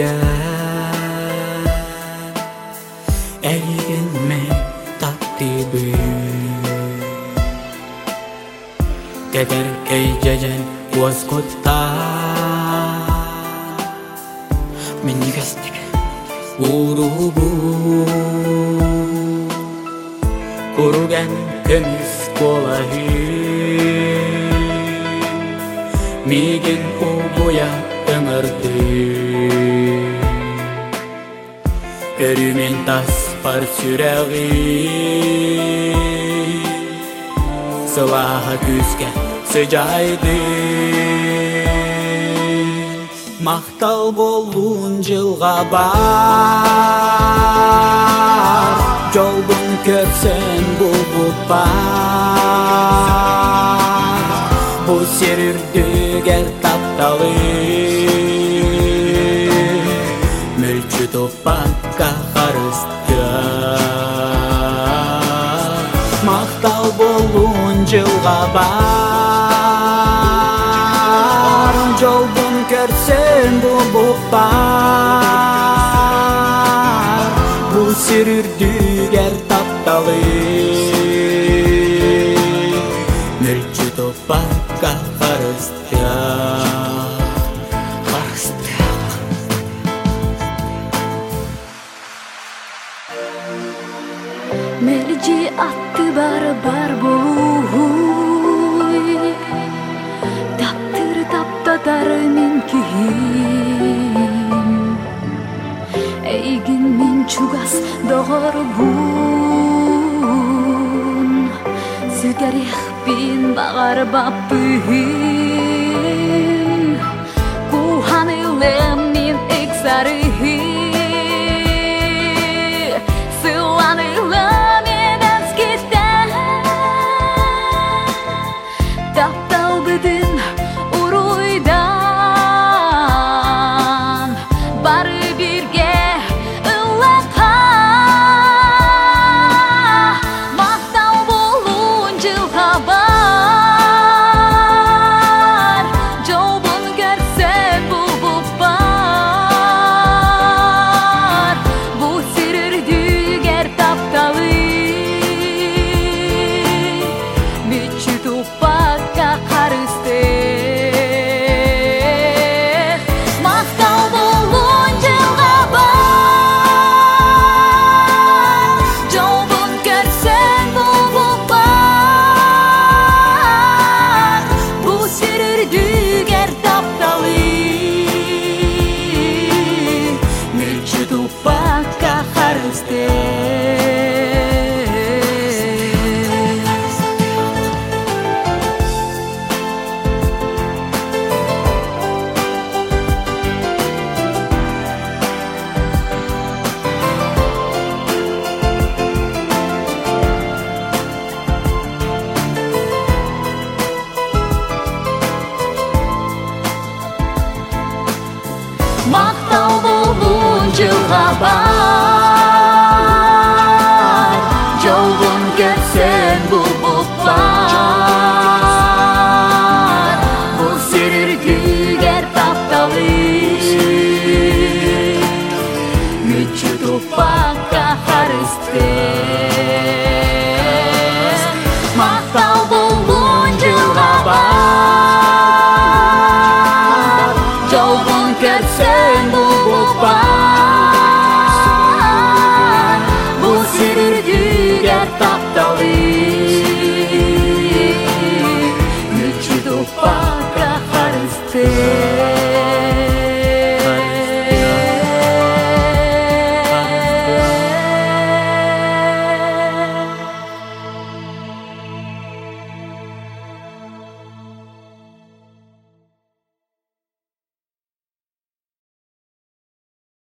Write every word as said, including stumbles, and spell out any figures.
boya Eğilme taktibi Teter kejajal was kota Menigastik urubu Kurugan kemis kolahi Migin uboya ömürdi Erimen tas par süregi Sılaha küsken sıcaydı Maqtal bolun жылга бар Жолдун көрсен булуп бар Бу серүрдүгер тапталы Мөлчү топакка карысты Мактал болуун жылга бар Жолдун көрсен булуп бар Бу серүрдүгер тапталы Мөлчү топакка карысты Карысты Мелжи атты бар-бар болуй Таптыр таптатар мен күйін Эйгин мен чугас догор бун Сүгәрих бин багар баппын Куханылым мен эксарыхы Сыланылым мен әскеттен Таптал бідін уруйдан Бары бирге ыллақа Мақтал болуын жылға бар Жолбын көрсен бұлбұп бар Бұл сирірдігер тапталы Мүчі тупаққа қарысты Мақтал болуын жылға бар Жолбын көрсен бұлбұп бар Бұл сирірдігер тапталы Мүчі тупаққа қарысты Мақтал болуын жылға бар